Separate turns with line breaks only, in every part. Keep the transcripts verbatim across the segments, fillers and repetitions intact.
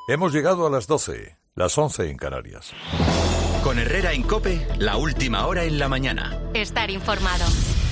Hemos llegado a las doce, las once en Canarias.
Con Herrera en COPE, la última hora en la mañana.
Estar informado.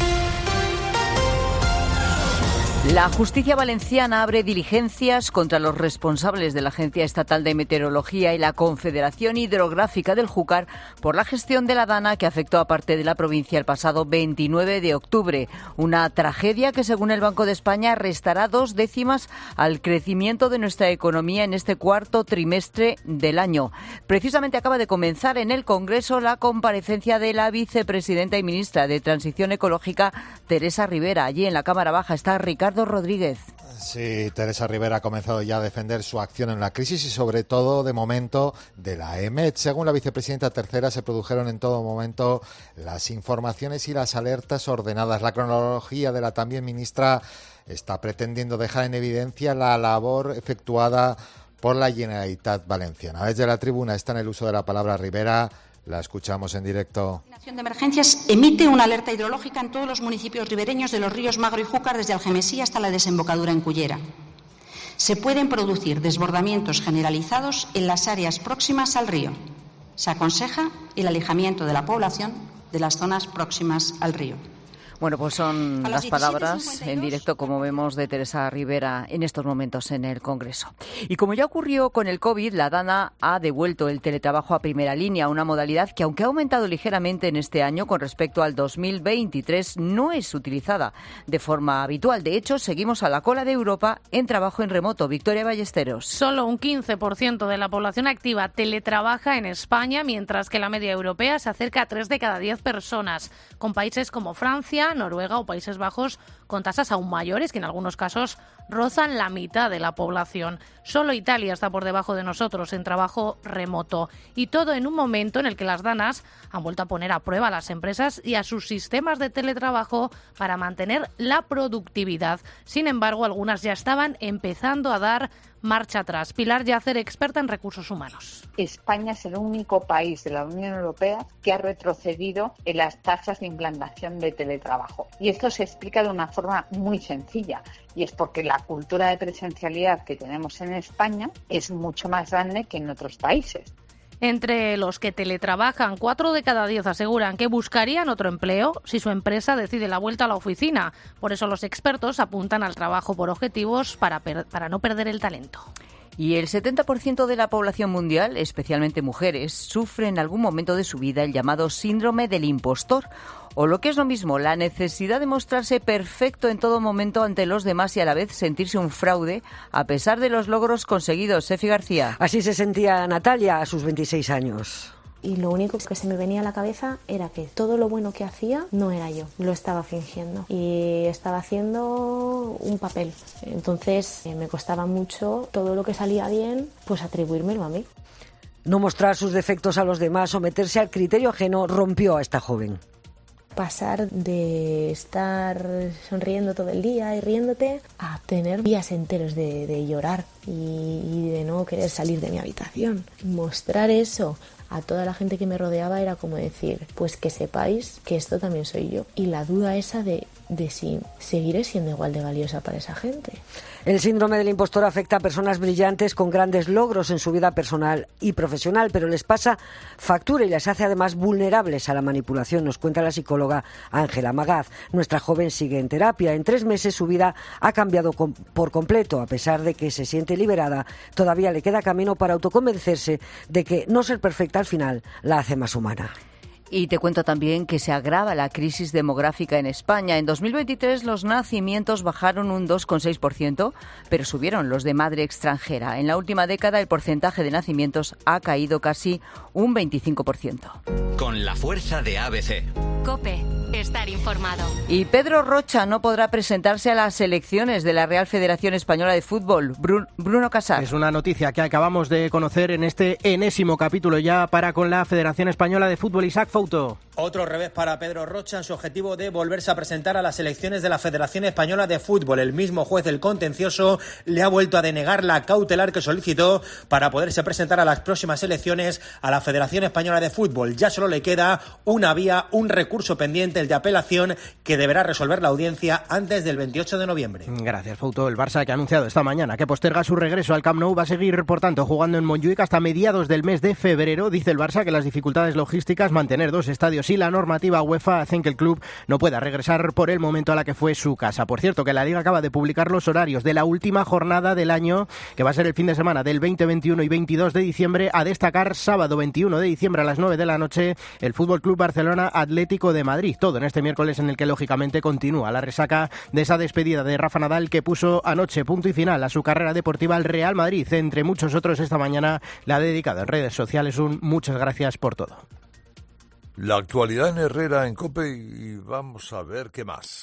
La justicia valenciana abre diligencias contra los responsables de la Agencia Estatal de Meteorología y la Confederación Hidrográfica del Júcar por la gestión de la Dana que afectó a parte de la provincia el pasado veintinueve de octubre. Una tragedia que, según el Banco de España, restará dos décimas al crecimiento de nuestra economía en este cuarto trimestre del año. Precisamente acaba de comenzar en el Congreso la comparecencia de la vicepresidenta y ministra de Transición Ecológica, Teresa Rivera. Allí en la Cámara Baja está Ricardo Rodríguez.
Sí, Teresa Rivera ha comenzado ya a defender su acción en la crisis y sobre todo, de momento, de la E M E T. Según la vicepresidenta tercera, se produjeron en todo momento las informaciones y las alertas ordenadas. La cronología de la también ministra está pretendiendo dejar en evidencia la labor efectuada por la Generalitat Valenciana. Desde la tribuna está en el uso de la palabra Rivera. La escuchamos en directo.
La Coordinación de Emergencias emite una alerta hidrológica en todos los municipios ribereños de los ríos Magro y Júcar, desde Algemesí hasta la desembocadura en Cullera. Se pueden producir desbordamientos generalizados en las áreas próximas al río. Se aconseja el alejamiento de la población de las zonas próximas al río.
Bueno, pues son las palabras en directo, como vemos, de Teresa Rivera en estos momentos en el Congreso. Y como ya ocurrió con el COVID, la Dana ha devuelto el teletrabajo a primera línea, una modalidad que, aunque ha aumentado ligeramente en este año con respecto al dos mil veintitrés, no es utilizada de forma habitual. De hecho, seguimos a la cola de Europa en trabajo en remoto. Victoria Ballesteros.
Solo un quince por ciento de la población activa teletrabaja en España, mientras que la media europea se acerca a tres de cada diez personas, con países como Francia, Noruega o Países Bajos con tasas aún mayores, que en algunos casos rozan la mitad de la población. Solo Italia está por debajo de nosotros en trabajo remoto. Y todo en un momento en el que las danas han vuelto a poner a prueba a las empresas y a sus sistemas de teletrabajo para mantener la productividad. Sin embargo, algunas ya estaban empezando a dar marcha atrás. Pilar Yacer, experta en recursos humanos.
España es el único país de la Unión Europea que ha retrocedido en las tasas de implantación de teletrabajo. Y esto se explica de una forma muy sencilla, y es porque la cultura de presencialidad que tenemos en España es mucho más grande que en otros países.
Entre los que teletrabajan, cuatro de cada diez aseguran que buscarían otro empleo si su empresa decide la vuelta a la oficina. Por eso los expertos apuntan al trabajo por objetivos para, per- para no perder el talento.
Y el setenta por ciento de la población mundial, especialmente mujeres, sufre en algún momento de su vida el llamado síndrome del impostor, o lo que es lo mismo, la necesidad de mostrarse perfecto en todo momento ante los demás y a la vez sentirse un fraude a pesar de los logros conseguidos. Sefi García.
Así se sentía Natalia a sus veintiséis años.
Y lo único que se me venía a la cabeza era que todo lo bueno que hacía no era yo, lo estaba fingiendo y estaba haciendo un papel. Entonces eh, me costaba mucho todo lo que salía bien, pues atribuírmelo a mí.
No mostrar sus defectos a los demás, someterse al criterio ajeno, rompió a esta joven.
Pasar de estar sonriendo todo el día y riéndote a tener días enteros de, de llorar y, y de no querer salir de mi habitación. Mostrar eso a toda la gente que me rodeaba era como decir, pues que sepáis que esto también soy yo. Y la duda esa de, de si seguiré siendo igual de valiosa para esa gente.
El síndrome del impostor afecta a personas brillantes con grandes logros en su vida personal y profesional, pero les pasa factura y les hace además vulnerables a la manipulación, nos cuenta la psicóloga Ángela Magaz. Nuestra joven sigue en terapia. En tres meses su vida ha cambiado com- por completo. A pesar de que se siente liberada, todavía le queda camino para autoconvencerse de que no ser perfecta al final la hace más humana.
Y te cuento también que se agrava la crisis demográfica en España. En dos mil veintitrés los nacimientos bajaron un dos coma seis por ciento, pero subieron los de madre extranjera. En la última década el porcentaje de nacimientos ha caído casi un veinticinco por ciento.
Con la fuerza de A B C.
COPE, estar informado.
Y Pedro Rocha no podrá presentarse a las elecciones de la Real Federación Española de Fútbol. Bru- Bruno Casar.
Es una noticia que acabamos de conocer en este enésimo capítulo ya para con la Federación Española de Fútbol. Isaac Fouto.
Otro revés para Pedro Rocha en su objetivo de volverse a presentar a las elecciones de la Federación Española de Fútbol. El mismo juez del contencioso le ha vuelto a denegar la cautelar que solicitó para poderse presentar a las próximas elecciones a la Federación Española de Fútbol. Ya solo le queda una vía, un recurso pendiente, el de apelación que deberá resolver la audiencia antes del veintiocho de noviembre.
Gracias, Fouto. El Barça, que ha anunciado esta mañana que posterga su regreso al Camp Nou, va a seguir, por tanto, jugando en Montjuic hasta mediados del mes de febrero. Dice el Barça que las dificultades logísticas, mantener dos estadios y la normativa UEFA hacen que el club no pueda regresar por el momento a la que fue su casa. Por cierto, que la Liga acaba de publicar los horarios de la última jornada del año, que va a ser el fin de semana del veinte, veintiuno y veintidós de diciembre. A destacar, sábado veintiuno de diciembre a las nueve de la noche, el Fútbol Club Barcelona Atlético de Madrid. Todo en este miércoles, en el que lógicamente continúa la resaca de esa despedida de Rafa Nadal, que puso anoche punto y final a su carrera deportiva al Real Madrid. Entre muchos otros, esta mañana le ha dedicado en redes sociales un muchas gracias por todo.
La actualidad en Herrera en COPE y vamos a ver qué más.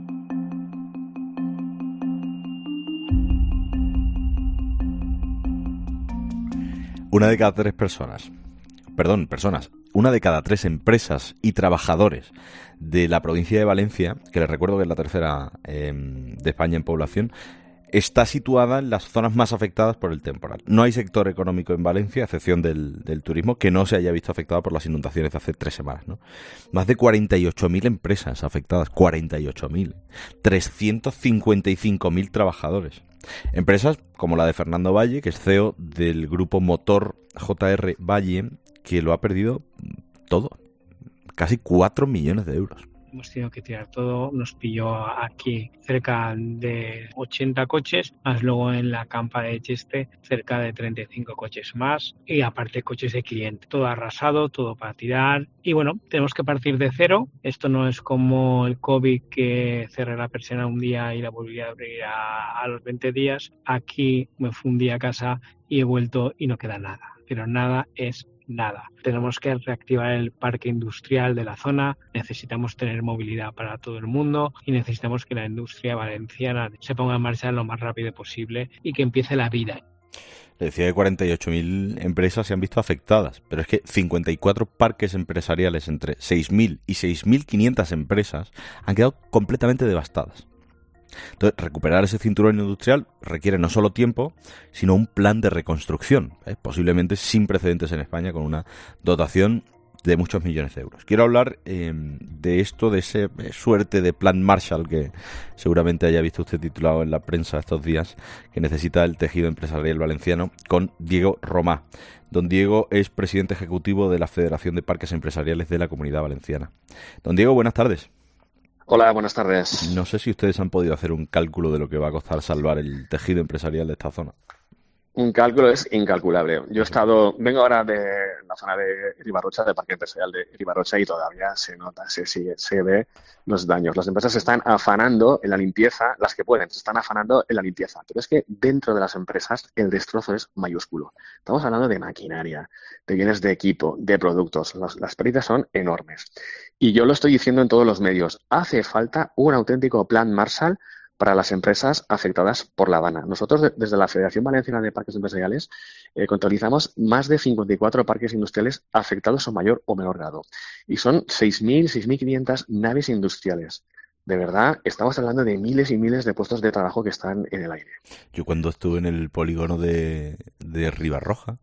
Una de cada tres personas, perdón, personas, una de cada tres empresas y trabajadores de la provincia de Valencia, que les recuerdo que es la tercera eh, de España en población, está situada en las zonas más afectadas por el temporal. No hay sector económico en Valencia, a excepción del, del turismo, que no se haya visto afectado por las inundaciones de hace tres semanas, ¿no? Más de cuarenta y ocho mil empresas afectadas, cuarenta y ocho mil, trescientos cincuenta y cinco mil trabajadores. Empresas como la de Fernando Valle, que es C E O del grupo Motor J R Valle, que lo ha perdido todo, casi cuatro millones de euros.
Hemos tenido que tirar todo, nos pilló aquí cerca de ochenta coches, más luego en la campa de Cheste cerca de treinta y cinco coches más, y aparte coches de cliente. Todo arrasado, todo para tirar, y bueno, tenemos que partir de cero. Esto no es como el COVID, que cerré la persiana un día y la volví a abrir a, a los veinte días. Aquí me fui un día a casa y he vuelto y no queda nada, pero nada es nada. Tenemos que reactivar el parque industrial de la zona, necesitamos tener movilidad para todo el mundo y necesitamos que la industria valenciana se ponga en marcha lo más rápido posible y que empiece la vida.
Le decía que cuarenta y ocho mil empresas se han visto afectadas, pero es que cincuenta y cuatro parques empresariales entre seis mil y seis mil quinientas empresas han quedado completamente devastadas. Entonces, recuperar ese cinturón industrial requiere no solo tiempo, sino un plan de reconstrucción, ¿eh? posiblemente sin precedentes en España, con una dotación de muchos millones de euros. Quiero hablar eh, de esto, de ese eh, suerte de plan Marshall que seguramente haya visto usted titulado en la prensa estos días, que necesita el tejido empresarial valenciano, con Diego Romà. Don Diego es presidente ejecutivo de la Federación de Parques Empresariales de la Comunidad Valenciana. Don Diego, buenas tardes.
Hola, buenas tardes.
No sé si ustedes han podido hacer un cálculo de lo que va a costar salvar el tejido empresarial de esta zona.
Un cálculo es incalculable. Yo he estado, vengo ahora de la zona de Ribarrocha, del parque empresarial de Ribarrocha, y todavía se nota, se sigue, se ve los daños. Las empresas se están afanando en la limpieza, las que pueden, se están afanando en la limpieza. Pero es que dentro de las empresas el destrozo es mayúsculo. Estamos hablando de maquinaria, de bienes de equipo, de productos. Las, las pérdidas son enormes. Y yo lo estoy diciendo en todos los medios. Hace falta un auténtico plan Marshall para las empresas afectadas por la Dana. Nosotros, de, desde la Federación Valenciana de Parques Empresariales, eh, contabilizamos más de cincuenta y cuatro parques industriales afectados en mayor o menor grado. Y son seis mil, seis mil quinientas naves industriales. De verdad, estamos hablando de miles y miles de puestos de trabajo que están en el aire.
Yo cuando estuve en el polígono de, de Ribarroja,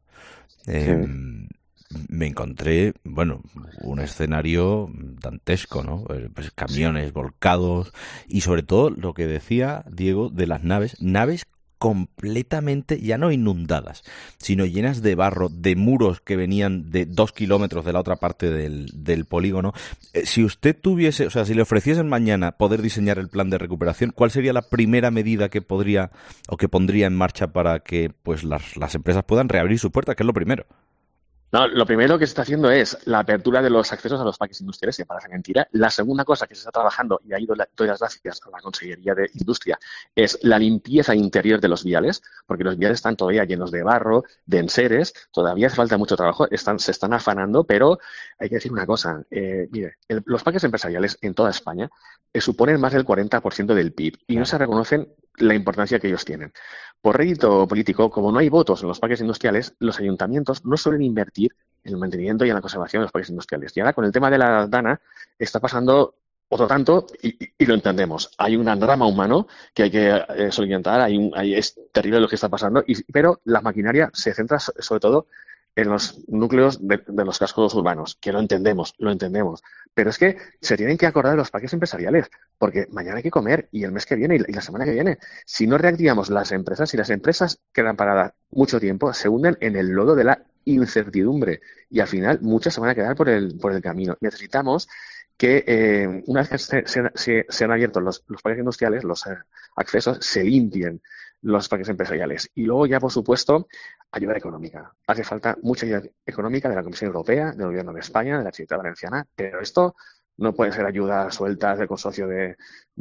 eh, sí. me encontré, bueno, un escenario dantesco, ¿no? Pues camiones volcados y sobre todo lo que decía Diego de las naves, naves completamente, ya no inundadas, sino llenas de barro, de muros que venían de dos kilómetros de la otra parte del, del polígono. Eh, si usted tuviese, o sea, si le ofreciesen mañana poder diseñar el plan de recuperación, ¿cuál sería la primera medida que podría o que pondría en marcha para que pues las, las empresas puedan reabrir sus puertas, que es lo primero?
No, lo primero que se está haciendo es la apertura de los accesos a los parques industriales, que parece mentira. La segunda cosa que se está trabajando, y ahí doy las gracias a la Consellería de Industria, es la limpieza interior de los viales, porque los viales están todavía llenos de barro, de enseres, todavía hace falta mucho trabajo, están, se están afanando, pero hay que decir una cosa. Eh, mire, el, los parques empresariales en toda España eh, suponen más del cuarenta por ciento del P I B y no se reconocen la importancia que ellos tienen. Por rédito político, como no hay votos en los parques industriales, los ayuntamientos no suelen invertir en el mantenimiento y en la conservación de los parques industriales. Y ahora, con el tema de la Dana, está pasando otro tanto, y, y, y lo entendemos. Hay un drama humano que hay que eh, solventar, hay un, hay, es terrible lo que está pasando, y, pero la maquinaria se centra sobre todo en los núcleos de, de los cascos urbanos, que lo entendemos, lo entendemos. Pero es que se tienen que acordar de los parques empresariales, porque mañana hay que comer, y el mes que viene, y la semana que viene. Si no reactivamos las empresas, si las empresas quedan paradas mucho tiempo, se hunden en el lodo de la incertidumbre, y al final muchas se van a quedar por el, por el camino. Necesitamos que eh, una vez que se, se, se han abierto los, los parques industriales, los eh, accesos, se limpien los parques empresariales. Y luego ya, por supuesto, ayuda económica. Hace falta mucha ayuda económica de la Comisión Europea, del Gobierno de España, de la Comunidad Valenciana, pero esto no puede ser ayudas sueltas del consorcio de,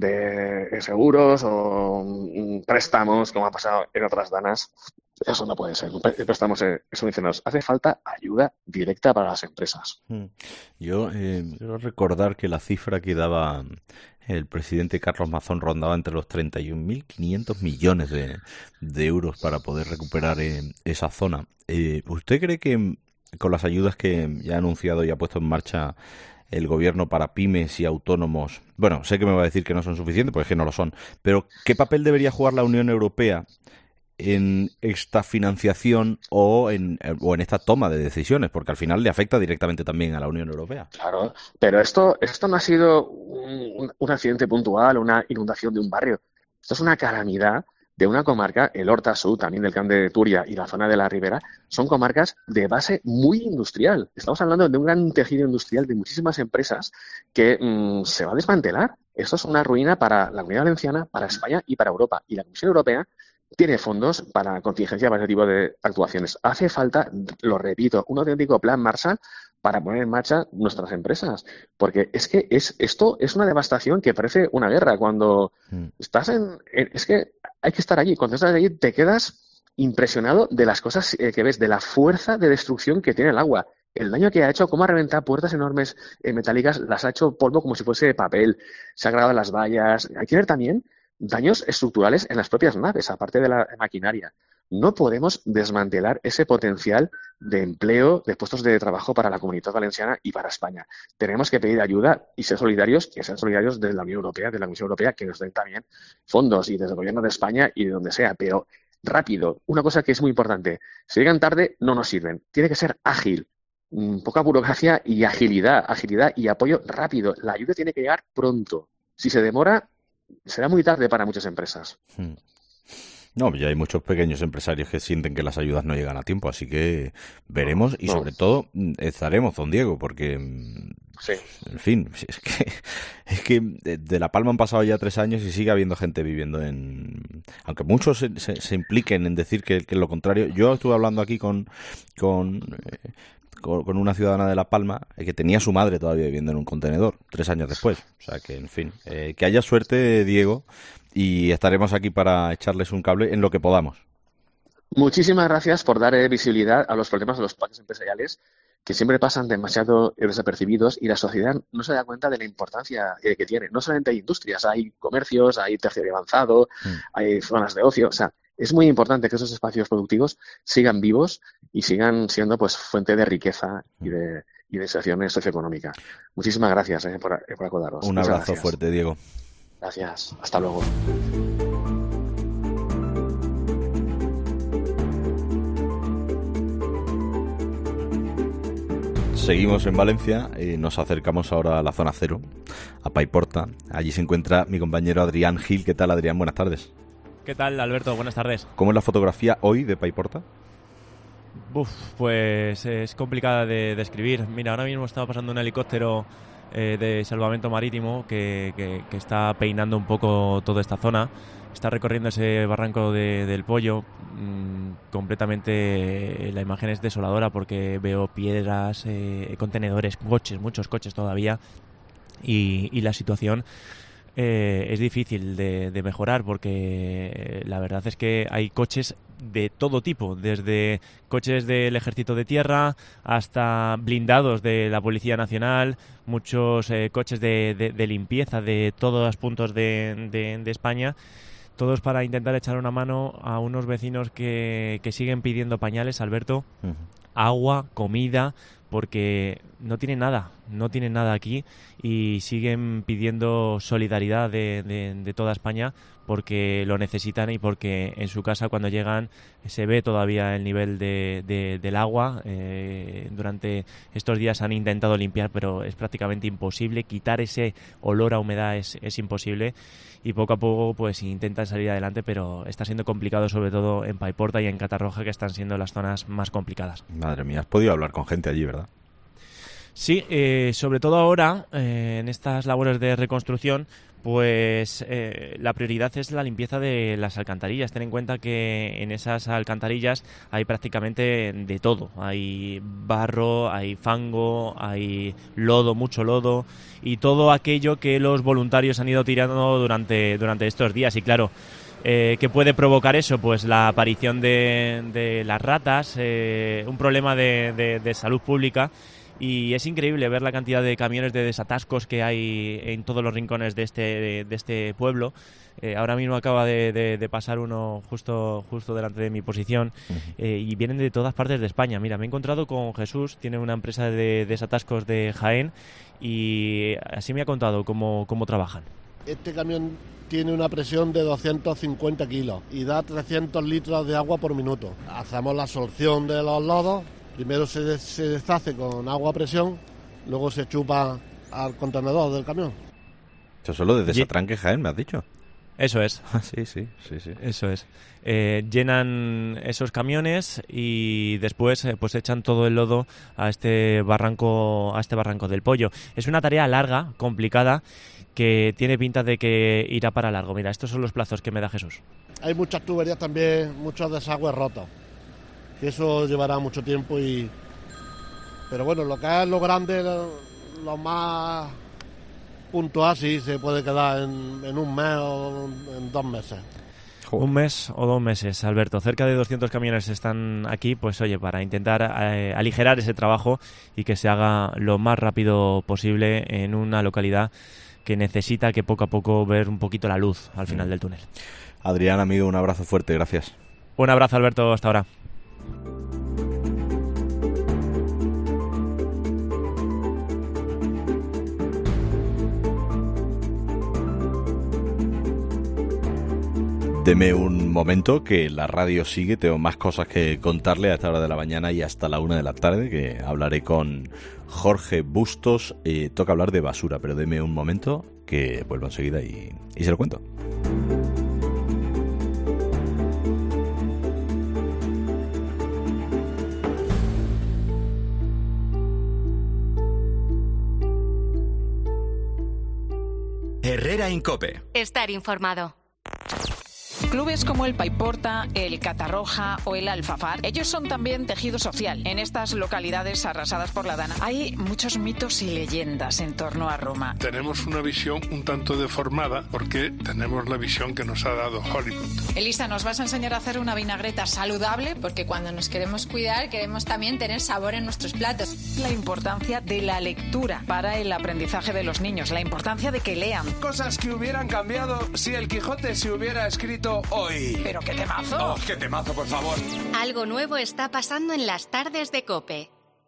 de seguros o um, préstamos, como ha pasado en otras danas. Eso no puede ser. Préstamos eh, subvencionados. Hace falta ayuda directa para las empresas.
Yo eh, quiero recordar que la cifra que daba el presidente Carlos Mazón rondaba entre los treinta y un mil quinientos millones de, de euros para poder recuperar eh, esa zona. Eh, ¿Usted cree que con las ayudas que ya ha anunciado y ha puesto en marcha el gobierno para pymes y autónomos, bueno, sé que me va a decir que no son suficientes, porque es que no lo son, pero ¿qué papel debería jugar la Unión Europea en esta financiación o en, o en esta toma de decisiones? Porque al final le afecta directamente también a la Unión Europea.
Claro, pero esto, esto no ha sido un, un accidente puntual, una inundación de un barrio. Esto es una calamidad de una comarca, el Horta Sur, también del Camp de Túria y la zona de la Ribera, son comarcas de base muy industrial. Estamos hablando de un gran tejido industrial de muchísimas empresas que mmm, se va a desmantelar. Esto es una ruina para la Comunidad Valenciana, para España y para Europa. Y la Comisión Europea tiene fondos para contingencia para ese tipo de actuaciones. Hace falta, lo repito, un auténtico plan Marshall para poner en marcha nuestras empresas. Porque es que es esto es una devastación que parece una guerra. Cuando mm. estás en, en... Es que hay que estar allí. Cuando estás allí te quedas impresionado de las cosas eh, que ves, de la fuerza de destrucción que tiene el agua. El daño que ha hecho, cómo ha reventado puertas enormes eh, metálicas, las ha hecho polvo como si fuese papel. Se ha grabado las vallas. Hay que ver también daños estructurales en las propias naves, aparte de la maquinaria. No podemos desmantelar ese potencial de empleo, de puestos de trabajo para la Comunidad Valenciana y para España. Tenemos que pedir ayuda y ser solidarios, que sean solidarios de la Unión Europea, de la Comisión Europea, que nos den también fondos, y desde el Gobierno de España y de donde sea, pero rápido. Una cosa que es muy importante, si llegan tarde no nos sirven, tiene que ser ágil. Poca burocracia y agilidad, agilidad y apoyo rápido. La ayuda tiene que llegar pronto. Si se demora, será muy tarde para muchas empresas.
Hmm. No, ya hay muchos pequeños empresarios que sienten que las ayudas no llegan a tiempo, así que veremos y no. sobre todo estaremos, don Diego, porque,
sí.
en fin, es que, es que de La Palma han pasado ya tres años y sigue habiendo gente viviendo en... Aunque muchos se, se, se impliquen en decir que, que es lo contrario. Yo estuve hablando aquí con... con eh, con una ciudadana de La Palma que tenía a su madre todavía viviendo en un contenedor tres años después. O sea que, en fin, eh, que haya suerte, Diego, y estaremos aquí para echarles un cable en lo que podamos.
Muchísimas gracias por dar eh, visibilidad a los problemas de los parques empresariales, que siempre pasan demasiado desapercibidos, y la sociedad no se da cuenta de la importancia eh, que tiene. No solamente hay industrias, hay comercios, hay terciario avanzado, mm. hay zonas de ocio, o sea, es muy importante que esos espacios productivos sigan vivos y sigan siendo pues fuente de riqueza y de, y de situación socioeconómica. Muchísimas gracias eh, por, por acordaros.
Un
Muchas
abrazo
gracias.
fuerte, Diego.
Gracias. Hasta luego.
Seguimos en Valencia y nos acercamos ahora a la zona cero, a Paiporta. Allí se encuentra mi compañero Adrián Gil. ¿Qué tal, Adrián? Buenas tardes.
¿Qué tal, Alberto? Buenas tardes.
¿Cómo es la fotografía hoy de Paiporta?
Uf, pues es complicada de describir. Mira, ahora mismo está pasando un helicóptero eh, de salvamento marítimo que, que, que está peinando un poco toda esta zona. Está recorriendo ese barranco de, del Pollo. Mmm, completamente la imagen es desoladora porque veo piedras, eh, contenedores, coches, muchos coches todavía. Y, y la situación... Eh, es difícil de, de mejorar porque la verdad es que hay coches de todo tipo, desde coches del Ejército de Tierra hasta blindados de la Policía Nacional, muchos eh, coches de, de, de limpieza de todos los puntos de, de, de España, todos para intentar echar una mano a unos vecinos que, que siguen pidiendo pañales, Alberto, uh-huh. agua, comida, porque no tienen nada, no tienen nada aquí y siguen pidiendo solidaridad de, de, de toda España porque lo necesitan y porque en su casa cuando llegan se ve todavía el nivel de, de, del agua. Eh, durante estos días han intentado limpiar, pero es prácticamente imposible. Quitar ese olor a humedad es, es imposible y poco a poco pues intentan salir adelante, pero está siendo complicado, sobre todo en Paiporta y en Catarroja, que están siendo las zonas más complicadas.
Madre mía, has podido hablar con gente allí, ¿verdad?
Sí, eh, sobre todo ahora, eh, en estas labores de reconstrucción, pues eh, la prioridad es la limpieza de las alcantarillas. Ten en cuenta que en esas alcantarillas hay prácticamente de todo. Hay barro, hay fango, hay lodo, mucho lodo y todo aquello que los voluntarios han ido tirando durante, durante estos días. Y claro, eh, ¿qué puede provocar eso? Pues la aparición de, de las ratas, eh, un problema de, de, de salud pública. Y es increíble ver la cantidad de camiones de desatascos que hay en todos los rincones de este, de, de este pueblo. Eh, ahora mismo acaba de, de, de pasar uno justo, justo delante de mi posición eh, y vienen de todas partes de España. Mira, me he encontrado con Jesús, tiene una empresa de desatascos de Jaén y así me ha contado cómo, cómo trabajan.
Este camión tiene una presión de doscientos cincuenta kilos y da trescientos litros de agua por minuto. Hacemos la absorción de los lodos. Primero se, se deshace con agua a presión, luego se chupa al contenedor del camión.
Eso solo de Desatranque Jaén, me has dicho.
Eso es.
sí, sí, sí, sí.
Eso es. Eh, llenan esos camiones y después eh, pues echan todo el lodo a este barranco, a este barranco del Pollo. Es una tarea larga, complicada, que tiene pinta de que irá para largo. Mira, estos son los plazos que me da Jesús.
Hay muchas tuberías también, muchos desagües rotos. Que eso llevará mucho tiempo y... Pero bueno, lo que es lo grande, lo, lo más puntual, sí se puede quedar en, en un mes o en dos meses.
Un mes o dos meses, Alberto. Cerca de doscientos camiones están aquí, pues oye, para intentar eh, aligerar ese trabajo y que se haga lo más rápido posible en una localidad que necesita que poco a poco ver un poquito la luz al final del túnel.
Adrián, amigo, un abrazo fuerte, gracias.
Un abrazo, Alberto, hasta ahora.
Deme un momento que la radio sigue, tengo más cosas que contarle a esta hora de la mañana y hasta la una de la tarde, que hablaré con Jorge Bustos. Eh, toca hablar de basura, pero deme un momento que vuelvo enseguida y, y se lo cuento.
Herrera en COPE.
Estar informado.
Clubes como el Paiporta, el Catarroja o el Alfafar, ellos son también tejido social. En estas localidades arrasadas por la Dana hay muchos mitos y leyendas en torno a Roma.
Tenemos una visión un tanto deformada porque tenemos la visión que nos ha dado Hollywood.
Elisa, nos vas a enseñar a hacer una vinagreta saludable,
porque cuando nos queremos cuidar queremos también tener sabor en nuestros platos.
La importancia de la lectura para el aprendizaje de los niños, la importancia de que lean.
Cosas que hubieran cambiado si el Quijote se hubiera escrito hoy.
¡Pero qué temazo!
¡Oh, qué temazo, por favor!
Algo nuevo está pasando en las tardes de COPE.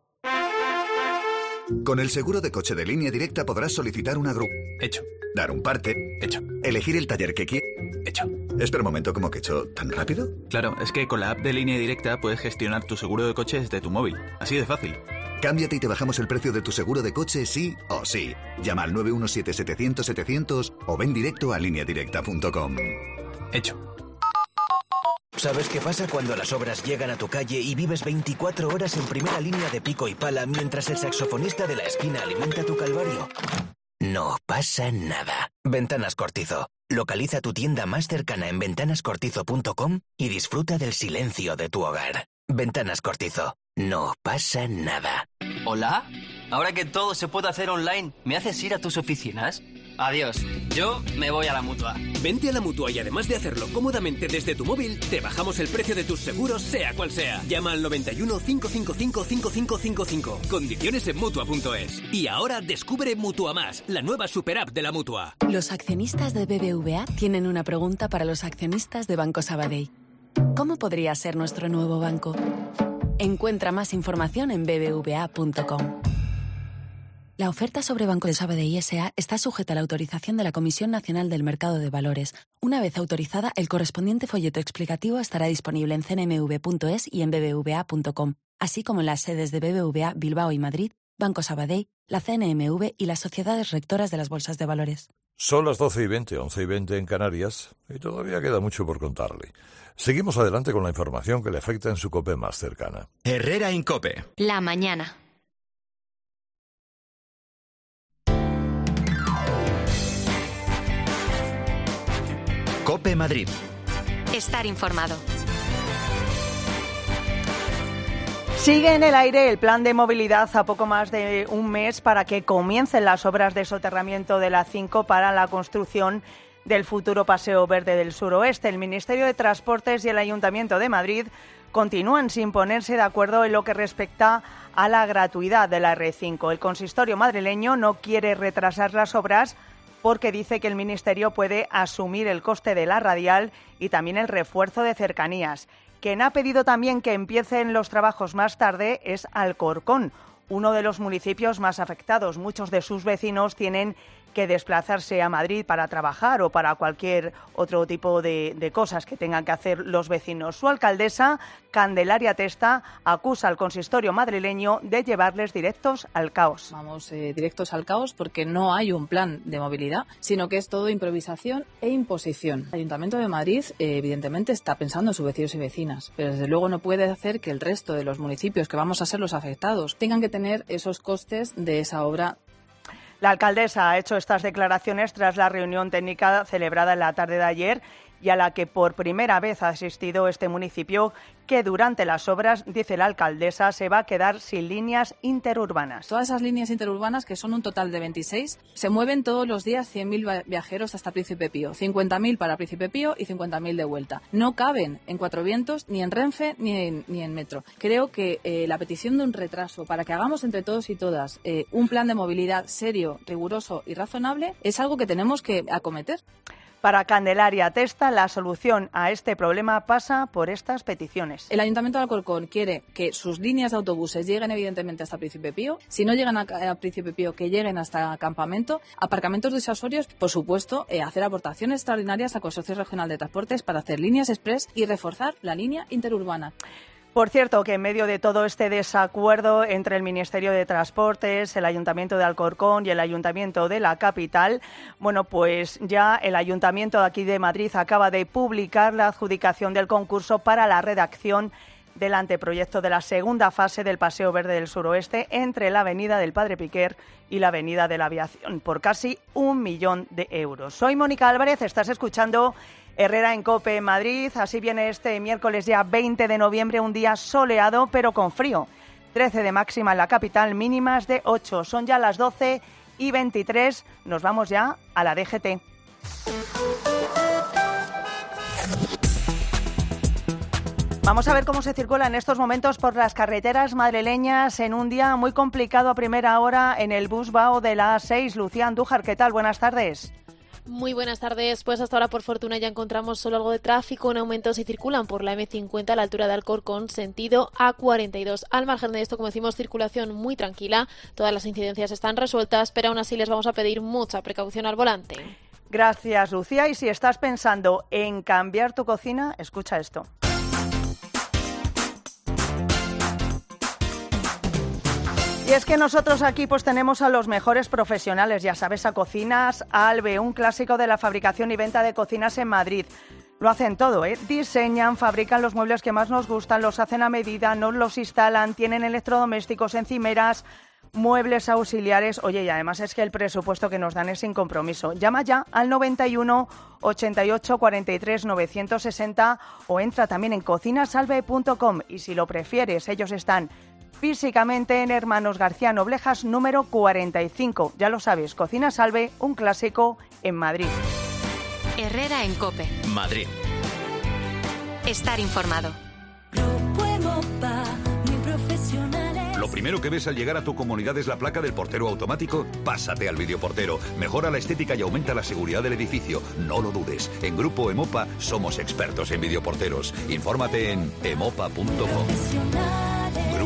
Con el seguro de coche de Línea Directa podrás solicitar una grúa.
Hecho.
Dar un parte.
Hecho.
Elegir el taller que quieras.
Hecho.
Espera un momento, ¿cómo que hecho? ¿Tan rápido?
Claro, es que con la app de Línea Directa puedes gestionar tu seguro de coche desde tu móvil. Así de fácil.
Cámbiate y te bajamos el precio de tu seguro de coche sí o sí. Llama al nueve uno siete, setecientos, setecientos o ven directo a línea directa punto com.
Hecho.
¿Sabes qué pasa cuando las obras llegan a tu calle y vives veinticuatro horas en primera línea de pico y pala mientras el saxofonista de la esquina alimenta tu calvario? No pasa nada. Ventanas Cortizo. Localiza tu tienda más cercana en ventanas cortizo punto com y disfruta del silencio de tu hogar. Ventanas Cortizo. No pasa nada.
¿Hola? Ahora que todo se puede hacer online, ¿me haces ir a tus oficinas? Adiós, yo me voy a la Mutua.
Vente a la Mutua y además de hacerlo cómodamente desde tu móvil, te bajamos el precio de tus seguros sea cual sea. Llama al noventa y uno, cinco cinco cinco, cinco cinco cinco cinco. Condiciones en Mutua punto es. Y ahora descubre Mutua Más, la nueva super app de la Mutua.
Los accionistas de B B V A tienen una pregunta para los accionistas de Banco Sabadell. ¿Cómo podría ser nuestro nuevo banco? Encuentra más información en b b v a punto com. La oferta sobre Banco de Sabadell S A está sujeta a la autorización de la Comisión Nacional del Mercado de Valores. Una vez autorizada, el correspondiente folleto explicativo estará disponible en c n m v punto es y en b b v a punto com, así como en las sedes de B B V A Bilbao y Madrid, Banco Sabadell, la C N M V y las sociedades rectoras de las bolsas de valores.
Son las doce y veinte, once y veinte en Canarias, y todavía queda mucho por contarle. Seguimos adelante con la información que le afecta en su COPE más cercana.
Herrera en COPE.
La mañana.
COPE Madrid.
Estar informado.
Sigue en el aire el plan de movilidad a poco más de un mes para que comiencen las obras de soterramiento de la A cinco para la construcción del futuro Paseo Verde del Suroeste. El Ministerio de Transportes y el Ayuntamiento de Madrid continúan sin ponerse de acuerdo en lo que respecta a la gratuidad de la R cinco. El consistorio madrileño no quiere retrasar las obras porque dice que el Ministerio puede asumir el coste de la radial y también el refuerzo de cercanías. Quien ha pedido también que empiecen los trabajos más tarde es Alcorcón, uno de los municipios más afectados. Muchos de sus vecinos tienen que desplazarse a Madrid para trabajar o para cualquier otro tipo de, de cosas que tengan que hacer los vecinos. Su alcaldesa, Candelaria Testa, acusa al consistorio madrileño de llevarles directos al caos.
Vamos eh, directos al caos porque no hay un plan de movilidad, sino que es todo improvisación e imposición. El Ayuntamiento de Madrid, eh, evidentemente, está pensando en sus vecinos y vecinas, pero desde luego no puede hacer que el resto de los municipios que vamos a ser los afectados tengan que tener esos costes de esa obra.
La alcaldesa ha hecho estas declaraciones tras la reunión técnica celebrada en la tarde de ayer y a la que por primera vez ha asistido este municipio, que durante las obras, dice la alcaldesa, se va a quedar sin líneas interurbanas.
Todas esas líneas interurbanas, que son un total de veintiséis, se mueven todos los días cien mil viajeros hasta Príncipe Pío, cincuenta mil para Príncipe Pío y cincuenta mil de vuelta. No caben en Cuatro Vientos, ni en Renfe, ni en, ni en Metro. Creo que eh, la petición de un retraso para que hagamos entre todos y todas eh, un plan de movilidad serio, riguroso y razonable es algo que tenemos que acometer.
Para Candelaria Testa, la solución a este problema pasa por estas peticiones.
El Ayuntamiento de Alcorcón quiere que sus líneas de autobuses lleguen evidentemente hasta Príncipe Pío. Si no llegan a, a Príncipe Pío, que lleguen hasta Campamento. Aparcamientos disuasorios, por supuesto, eh, hacer aportaciones extraordinarias al Consorcio Regional de Transportes para hacer líneas express y reforzar la línea interurbana.
Por cierto, que en medio de todo este desacuerdo entre el Ministerio de Transportes, el Ayuntamiento de Alcorcón y el Ayuntamiento de la capital, bueno, pues ya el Ayuntamiento de aquí de Madrid acaba de publicar la adjudicación del concurso para la redacción del anteproyecto de la segunda fase del Paseo Verde del Suroeste entre la Avenida del Padre Piquer y la Avenida de la Aviación, por casi un millón de euros. Soy Mónica Álvarez, estás escuchando Herrera en COPE Madrid. Así viene este miércoles ya veinte de noviembre, un día soleado pero con frío. trece de máxima en la capital, mínimas de ocho. Son ya las doce y veintitrés. Nos vamos ya a la D G T. Vamos a ver cómo se circula en estos momentos por las carreteras madrileñas en un día muy complicado a primera hora en el Busbao de la A seis. Lucía Andújar, ¿qué tal? Buenas tardes.
Muy buenas tardes. Pues hasta ahora, por fortuna, ya encontramos solo algo de tráfico en aumento si circulan por la eme cincuenta a la altura de Alcorcón, sentido A cuarenta y dos. Al margen de esto, como decimos, circulación muy tranquila. Todas las incidencias están resueltas, pero aún así les vamos a pedir mucha precaución al volante.
Gracias, Lucía. Y si estás pensando en cambiar tu cocina, escucha esto. Y es que nosotros aquí pues tenemos a los mejores profesionales, ya sabes, a Cocinas Albe, un clásico de la fabricación y venta de cocinas en Madrid. Lo hacen todo, ¿eh? Diseñan, fabrican los muebles que más nos gustan, los hacen a medida, nos los instalan, tienen electrodomésticos, encimeras, muebles auxiliares. Oye, y además es que el presupuesto que nos dan es sin compromiso. Llama ya al noventa y uno, ochenta y ocho, cuarenta y tres, novecientos sesenta o entra también en cocinasalve punto com. Y si lo prefieres, ellos están físicamente en Hermanos García Noblejas número cuarenta y cinco. Ya lo sabes, Cocina Salve, un clásico en Madrid.
Herrera en COPE.
Madrid.
Estar informado.
Lo primero que ves al llegar a tu comunidad es la placa del portero automático. Pásate al videoportero. Mejora la estética y aumenta la seguridad del edificio. No lo dudes. En Grupo Emopa somos expertos en videoporteros. Infórmate en emopa punto com.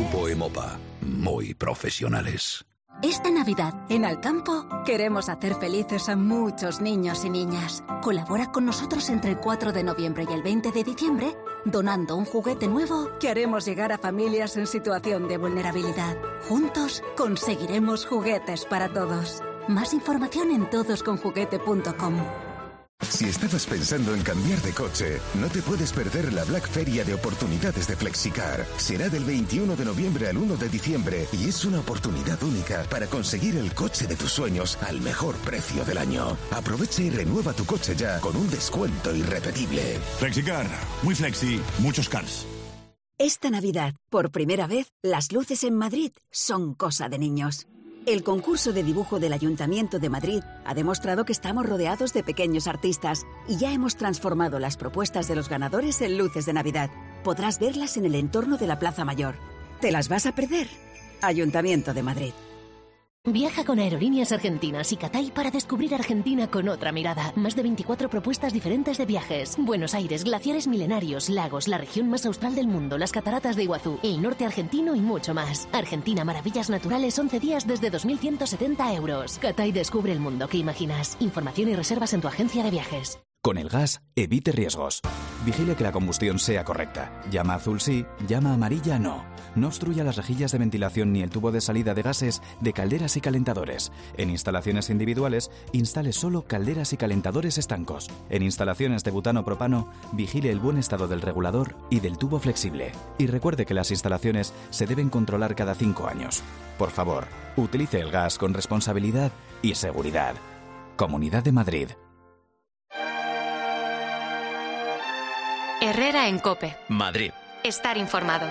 Grupo Emopa. Muy profesionales.
Esta Navidad, en Alcampo, queremos hacer felices a muchos niños y niñas. Colabora con nosotros entre el cuatro de noviembre y el veinte de diciembre, donando un juguete nuevo que haremos llegar a familias en situación de vulnerabilidad. Juntos, conseguiremos juguetes para todos. Más información en todos con juguete punto com.
Si estabas pensando en cambiar de coche, no te puedes perder la Black Feria de oportunidades de Flexicar. Será del veintiuno de noviembre al uno de diciembre y es una oportunidad única para conseguir el coche de tus sueños al mejor precio del año. Aprovecha y renueva tu coche ya con un descuento irrepetible.
Flexicar, muy flexi, muchos cars.
Esta Navidad, por primera vez, las luces en Madrid son cosa de niños. El concurso de dibujo del Ayuntamiento de Madrid ha demostrado que estamos rodeados de pequeños artistas y ya hemos transformado las propuestas de los ganadores en luces de Navidad. Podrás verlas en el entorno de la Plaza Mayor. ¿Te las vas a perder? Ayuntamiento de Madrid.
Viaja con Aerolíneas Argentinas y Cathay para descubrir Argentina con otra mirada. Más de veinticuatro propuestas diferentes de viajes. Buenos Aires, glaciares milenarios, lagos, la región más austral del mundo, las cataratas de Iguazú, el norte argentino y mucho más. Argentina, maravillas naturales, once días desde dos mil ciento setenta euros. Cathay descubre el mundo que imaginas. Información y reservas en tu agencia de viajes.
Con el gas, evite riesgos. Vigile que la combustión sea correcta. Llama azul sí, llama amarilla no. No obstruya las rejillas de ventilación ni el tubo de salida de gases de calderas y calentadores. En instalaciones individuales, instale solo calderas y calentadores estancos. En instalaciones de butano-propano, vigile el buen estado del regulador y del tubo flexible. Y recuerde que las instalaciones se deben controlar cada cinco años. Por favor, utilice el gas con responsabilidad y seguridad. Comunidad de Madrid.
Herrera en COPE.
Madrid.
Estar informado.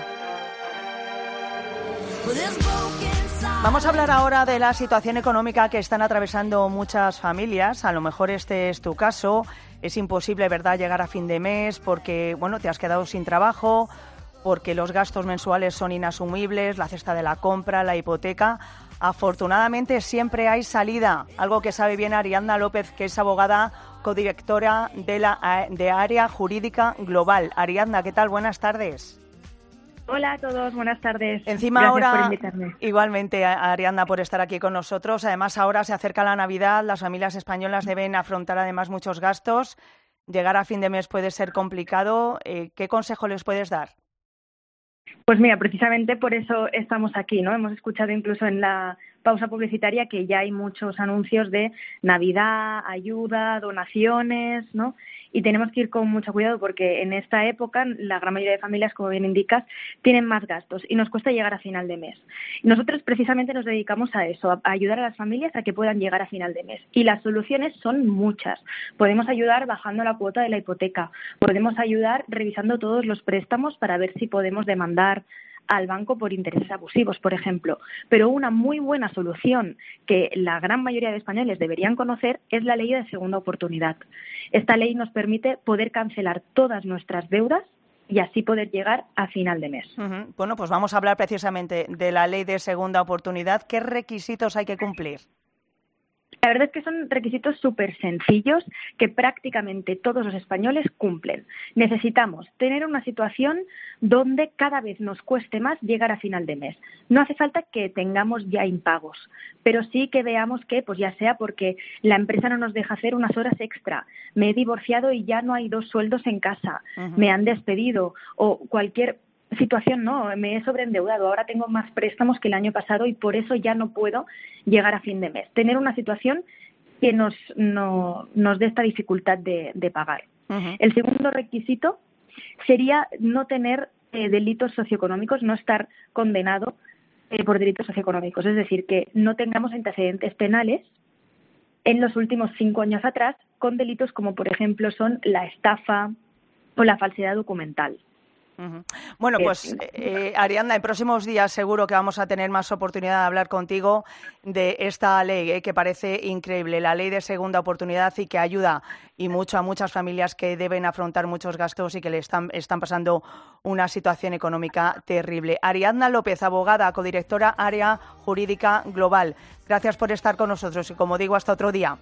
Vamos a hablar ahora de la situación económica que están atravesando muchas familias. A lo mejor este es tu caso. Es imposible, ¿verdad?, llegar a fin de mes porque, bueno, te has quedado sin trabajo, porque los gastos mensuales son inasumibles, la cesta de la compra, la hipoteca. Afortunadamente siempre hay salida, algo que sabe bien Ariadna López, que es abogada codirectora de la de Área Jurídica Global. Ariadna, ¿qué tal? Buenas tardes.
Hola a todos, buenas tardes.
Encima
Gracias
ahora,
por invitarme.
Igualmente, Ariadna, por estar aquí con nosotros. Además, ahora se acerca la Navidad, las familias españolas deben afrontar además muchos gastos. Llegar a fin de mes puede ser complicado. Eh, ¿Qué consejo les puedes dar?
Pues mira, precisamente por eso estamos aquí, ¿no? Hemos escuchado incluso en la pausa publicitaria que ya hay muchos anuncios de Navidad, ayuda, donaciones, ¿no? Y tenemos que ir con mucho cuidado porque en esta época la gran mayoría de familias, como bien indicas, tienen más gastos y nos cuesta llegar a final de mes. Nosotros precisamente nos dedicamos a eso, a ayudar a las familias a que puedan llegar a final de mes. Y las soluciones son muchas. Podemos ayudar bajando la cuota de la hipoteca, podemos ayudar revisando todos los préstamos para ver si podemos demandar al banco por intereses abusivos, por ejemplo. Pero una muy buena solución que la gran mayoría de españoles deberían conocer es la ley de segunda oportunidad. Esta ley nos permite poder cancelar todas nuestras deudas y así poder llegar a final de mes.
Uh-huh. Bueno, pues vamos a hablar precisamente de la ley de segunda oportunidad. ¿Qué requisitos hay que cumplir?
La verdad es que son requisitos súper sencillos que prácticamente todos los españoles cumplen. Necesitamos tener una situación donde cada vez nos cueste más llegar a final de mes. No hace falta que tengamos ya impagos, pero sí que veamos que, pues ya sea porque la empresa no nos deja hacer unas horas extra, me he divorciado y ya no hay dos sueldos en casa, uh-huh. me han despedido o cualquier situación, no, me he sobreendeudado, ahora tengo más préstamos que el año pasado y por eso ya no puedo llegar a fin de mes. Tener una situación que nos, no, nos dé esta dificultad de, de pagar. Uh-huh. El segundo requisito sería no tener eh, delitos socioeconómicos, no estar condenado eh, por delitos socioeconómicos, es decir, que no tengamos antecedentes penales en los últimos cinco años atrás con delitos como, por ejemplo, son la estafa o la falsedad documental.
Uh-huh. Bueno, pues eh, Ariadna, en próximos días seguro que vamos a tener más oportunidad de hablar contigo de esta ley eh, que parece increíble, la ley de segunda oportunidad y que ayuda y mucho a muchas familias que deben afrontar muchos gastos y que le están, están pasando una situación económica terrible. Ariadna López, abogada, codirectora Área Jurídica Global. Gracias por estar con nosotros y, como digo, hasta otro día.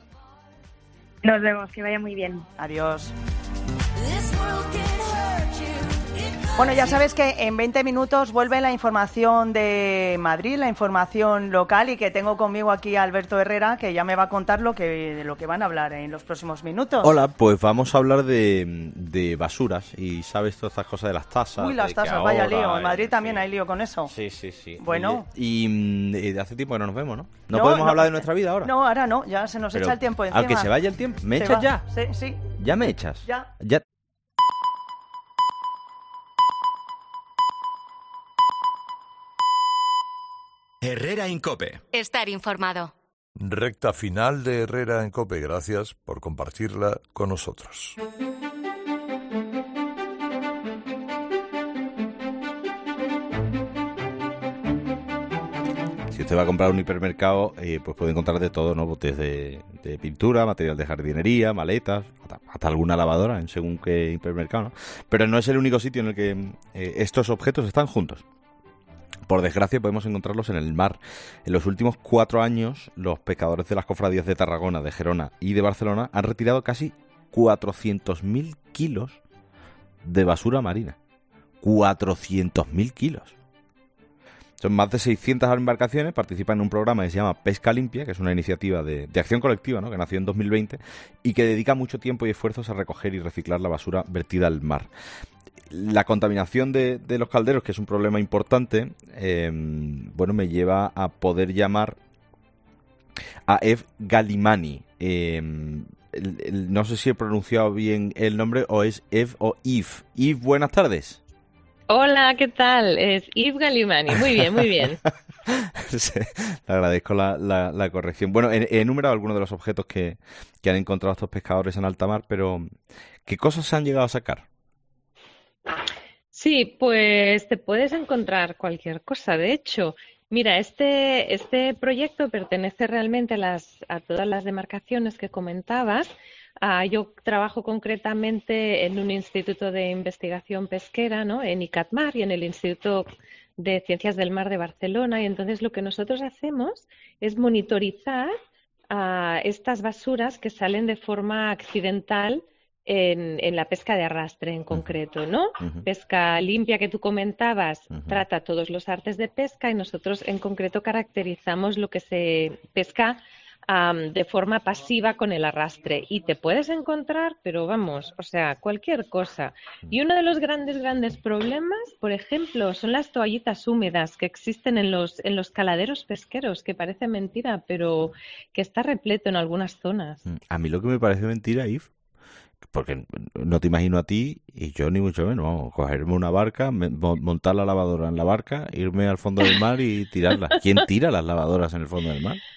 Nos vemos, que vaya muy bien.
Adiós.
This world can hurt you. It
Bueno, ya sabes que en veinte minutos vuelve la información de Madrid, la información local, y que tengo conmigo aquí a Alberto Herrera, que ya me va a contar lo que, de lo que van a hablar en los próximos minutos.
Hola, pues vamos a hablar de, de basuras y sabes todas estas cosas de las tasas.
Uy, las tasas, vaya lío. En Madrid también hay lío con eso.
Sí, sí, sí.
Bueno.
Y, y de hace tiempo que no nos vemos, ¿no? ¿No,
No,
podemos
no,
hablar de nuestra vida ahora?
No, ahora no, ya se nos
Pero
echa el tiempo encima.
Al que se vaya el tiempo. ¿Me
Se
echas
va.
ya?
Sí, sí.
¿Ya me echas?
Ya.
Ya.
Herrera en COPE.
Estar informado.
Recta final de Herrera en COPE. Gracias por compartirla con nosotros.
Si usted va a comprar un hipermercado, eh, pues puede encontrar de todo, ¿no? Botes de, de pintura, material de jardinería, maletas, hasta, hasta alguna lavadora, en según qué hipermercado, ¿no? Pero no es el único sitio en el que eh, estos objetos están juntos. Por desgracia podemos encontrarlos en el mar. En los últimos cuatro años, los pescadores de las cofradías de Tarragona, de Gerona y de Barcelona han retirado casi cuatrocientos mil kilos de basura marina. cuatrocientos mil kilos. Son más de seiscientas embarcaciones, participan en un programa que se llama Pesca Limpia, que es una iniciativa de, de acción colectiva, ¿no? Que nació en dos mil veinte y que dedica mucho tiempo y esfuerzos a recoger y reciclar la basura vertida al mar. La contaminación de, de los calderos, que es un problema importante, eh, bueno, me lleva a poder llamar a Ev Galimani. Eh, el, el, no sé si he pronunciado bien el nombre o es Ev o Yves. Yves, buenas tardes.
Hola, ¿qué tal? Es Yves Galimani. Muy bien, muy bien.
Sí, le agradezco la, la, la corrección. Bueno, he, he enumerado algunos de los objetos que, que han encontrado estos pescadores en alta mar, pero ¿qué cosas se han llegado a sacar?
Sí, pues te puedes encontrar cualquier cosa. De hecho, mira, este, este proyecto pertenece realmente a, las, a todas las demarcaciones que comentabas. Uh, yo trabajo concretamente en un instituto de investigación pesquera, ¿no? En ICATMAR y en el Instituto de Ciencias del Mar de Barcelona. Y entonces lo que nosotros hacemos es monitorizar uh, estas basuras que salen de forma accidental En, en la pesca de arrastre en concreto, ¿no? Uh-huh. Pesca limpia que tú comentabas, uh-huh. trata todos los artes de pesca y nosotros en concreto caracterizamos lo que se pesca um, de forma pasiva con el arrastre. Y te puedes encontrar, pero vamos, o sea, cualquier cosa. Y uno de los grandes, grandes problemas, por ejemplo, son las toallitas húmedas que existen en los, en los caladeros pesqueros, que parece mentira, pero que está repleto en algunas zonas.
A mí lo que me parece mentira, Yves, porque no te imagino a ti, y yo ni mucho menos, vamos, cogerme una barca, me, montar la lavadora en la barca, irme al fondo del mar y tirarla. ¿Quién tira las lavadoras en el fondo del mar?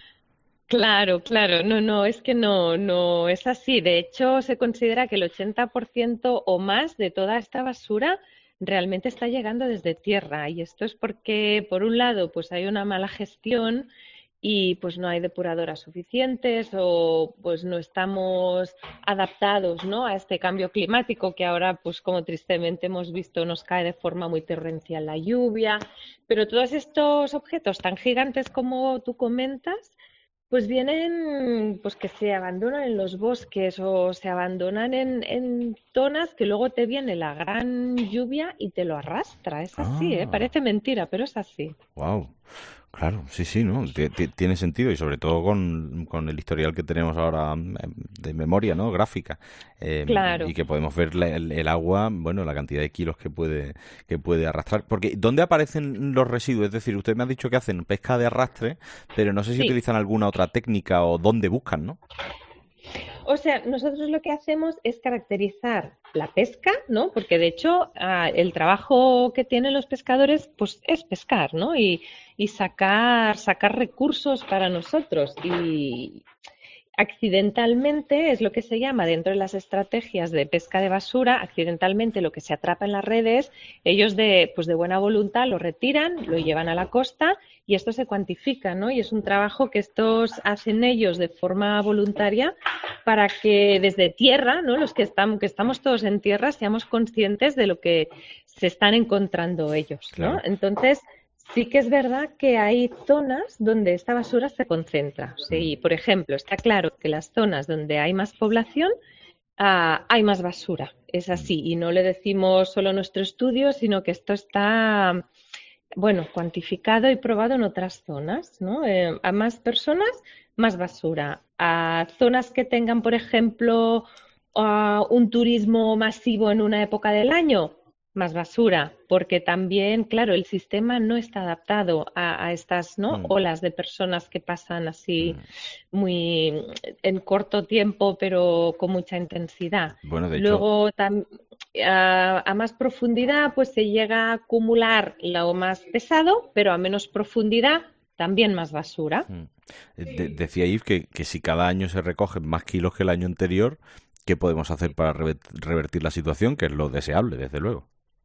Claro, claro, no, no, es que no, no es así. De hecho, se considera que el ochenta por ciento o más de toda esta basura realmente está llegando desde tierra. Y esto es porque, por un lado, pues hay una mala gestión y pues no hay depuradoras suficientes o pues no estamos adaptados, ¿no? a este cambio climático que ahora, pues como tristemente hemos visto, nos cae de forma muy torrencial la lluvia. Pero todos estos objetos tan gigantes como tú comentas, pues vienen, pues que se abandonan en los bosques o se abandonan en, en zonas que luego te viene la gran lluvia y te lo arrastra. Es así, ah. ¿eh? Parece mentira, pero es así.
Wow. Claro, sí, sí, ¿no? Tiene sentido y sobre todo con, con el historial que tenemos ahora de memoria, ¿no? Gráfica. Eh,
claro.
Y que podemos ver la, el, el agua, bueno, la cantidad de kilos que puede que puede arrastrar. Porque, ¿dónde aparecen los residuos? Es decir, usted me ha dicho que hacen pesca de arrastre, pero no sé si sí. utilizan alguna otra técnica o dónde buscan, ¿no?
O sea, nosotros lo que hacemos es caracterizar la pesca, ¿no? Porque de hecho uh, el trabajo que tienen los pescadores, pues es pescar, ¿no? Y, y sacar, sacar recursos para nosotros. Y accidentalmente es lo que se llama dentro de las estrategias de pesca de basura, accidentalmente lo que se atrapa en las redes, ellos de, pues de buena voluntad lo retiran, lo llevan a la costa y esto se cuantifica, ¿no? Y es un trabajo que estos hacen ellos de forma voluntaria para que desde tierra, ¿no? Los que estamos, que estamos todos en tierra, seamos conscientes de lo que se están encontrando ellos, ¿no? Claro. Entonces, sí que es verdad que hay zonas donde esta basura se concentra. Sí, por ejemplo, está claro que las zonas donde hay más población uh, hay más basura. Es así, y no le decimos solo nuestro estudio, sino que esto está, bueno, cuantificado y probado en otras zonas, ¿no? Eh, a más personas, más basura. A zonas que tengan, por ejemplo, uh, un turismo masivo en una época del año, más basura, porque también, claro, el sistema no está adaptado a, a estas, ¿no? mm. olas de personas que pasan así mm. muy en corto tiempo, pero con mucha intensidad.
Bueno, de
Luego,
hecho...
tam, a, a más profundidad, pues se llega a acumular lo más pesado, pero a menos profundidad también más basura.
Mm. De, decía Yves que, que si cada año se recogen más kilos que el año anterior, ¿qué podemos hacer para revertir la situación? Que es lo deseable, desde luego.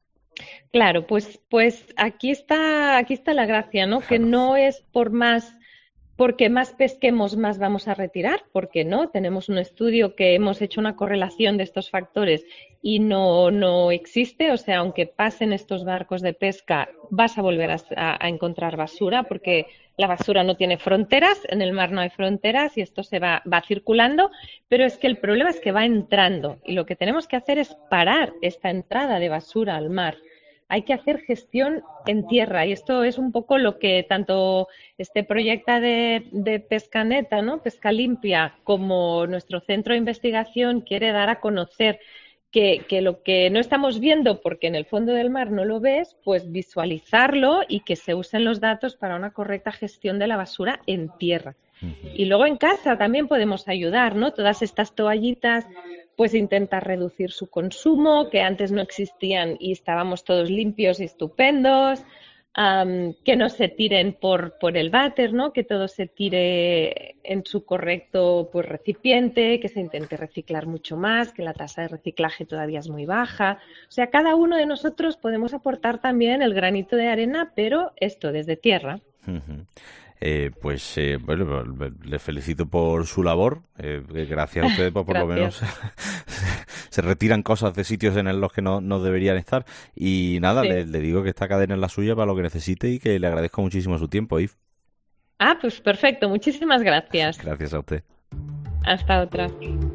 Claro, pues, pues aquí está, aquí está la gracia, ¿no? Claro. Que no es por más, porque más pesquemos, más vamos a retirar, porque no, tenemos un estudio que hemos hecho una correlación de estos factores y no, no existe, o sea, aunque pasen estos barcos de pesca, vas a volver a, a encontrar basura, porque la basura no tiene fronteras, en el mar no hay fronteras y esto se va, va circulando, pero es que el problema es que va entrando y lo que tenemos que hacer es parar esta entrada de basura al mar. Hay que hacer gestión en tierra y esto es un poco lo que tanto este proyecto de, de Pesca Neta, ¿no? Pesca Limpia, como nuestro centro de investigación quiere dar a conocer. Que, que lo que no estamos viendo porque en el fondo del mar no lo ves, pues visualizarlo y que se usen los datos para una correcta gestión de la basura en tierra. Uh-huh. Y luego en casa también podemos ayudar, ¿no? Todas estas toallitas, pues intentar reducir su consumo, que antes no existían y estábamos todos limpios y estupendos. Um, que no se tiren por, por el váter, ¿no? Que todo se tire en su correcto pues, recipiente, que se intente reciclar mucho más, que la tasa de reciclaje todavía es muy baja. O sea, cada uno de nosotros podemos aportar también el granito de arena, pero esto desde tierra.
Uh-huh. Eh, pues eh, bueno, les felicito por su labor. Eh, gracias a ustedes, pues, por lo menos se retiran cosas de sitios en los que no, no deberían estar. Y nada, sí. le, le digo que esta cadena es la suya para lo que necesite y que le agradezco muchísimo su tiempo, Yves.
Ah, pues perfecto. Muchísimas gracias.
Gracias a usted.
Hasta otra.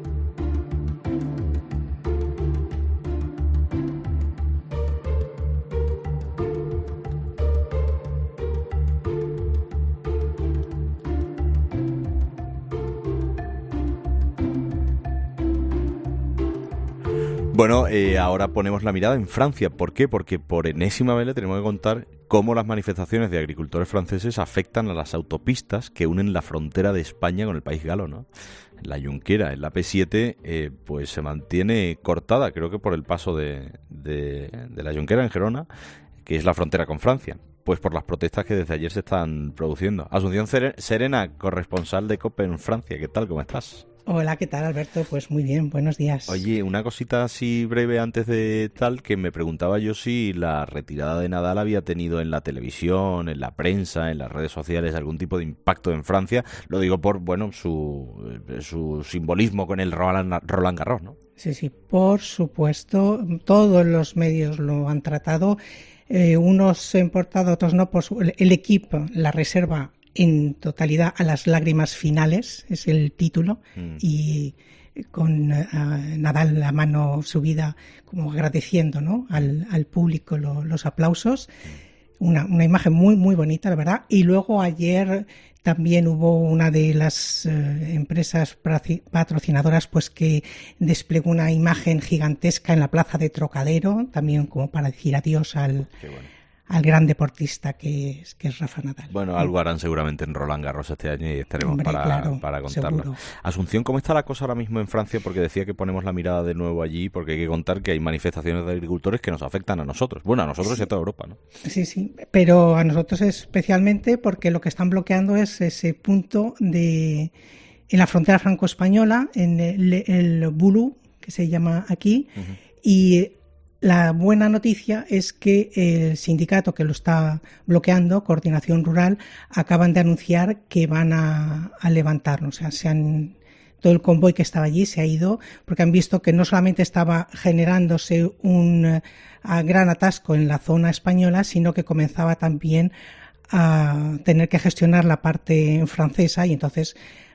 Bueno, eh, ahora ponemos la mirada en Francia. ¿Por qué? Porque por enésima vez le tenemos que contar cómo las manifestaciones de agricultores franceses afectan a las autopistas que unen la frontera de España con el país galo, ¿no? La Junquera, en la P siete, eh, pues se mantiene cortada, creo que por el paso de, de, de la Junquera en Gerona, que es la frontera con Francia. Pues por las protestas que desde ayer se están produciendo. Asunción Serena, corresponsal de COPE en Francia. ¿Qué tal? ¿Cómo estás?
Hola, ¿qué tal, Alberto? Pues muy bien, buenos días.
Oye, una cosita así breve antes de tal, que me preguntaba yo si la retirada de Nadal había tenido en la televisión, en la prensa, en las redes sociales algún tipo de impacto en Francia. Lo digo por, bueno, su, su simbolismo con el Roland, Roland Garros, ¿no?
Sí, sí, por supuesto. Todos los medios lo han tratado. Eh, unos han importado, otros no. Por su, el, el equipo, la reserva en totalidad a las lágrimas finales, es el título, mm. y con uh, Nadal la mano subida, como agradeciendo, ¿no? al, al público lo, los aplausos. Una, una imagen muy, muy bonita, la verdad. Y luego ayer también hubo una de las uh, empresas patrocinadoras pues que desplegó una imagen gigantesca en la plaza de Trocadero, también como para decir adiós al... Qué bueno. al gran deportista que es, que es Rafa Nadal.
Bueno, algo harán seguramente en Roland Garros este año y estaremos
Hombre,
para,
claro,
para contarlo.
Seguro.
Asunción, ¿cómo está la cosa ahora mismo en Francia? Porque decía que ponemos la mirada de nuevo allí, porque hay que contar que hay manifestaciones de agricultores que nos afectan a nosotros. Bueno, a nosotros sí. Y a toda Europa, ¿no?
Sí, sí, pero a nosotros especialmente porque lo que están bloqueando es ese punto de en la frontera franco-española, en el, el Boulou, que se llama aquí, uh-huh. y la buena noticia es que el sindicato que lo está bloqueando, Coordinación Rural, acaban de anunciar que van a, a levantarlo. O sea, se han, todo el convoy que estaba allí se ha ido porque han visto que no solamente estaba generándose un uh, gran atasco en la zona española, sino que comenzaba también a tener que gestionar la parte francesa y entonces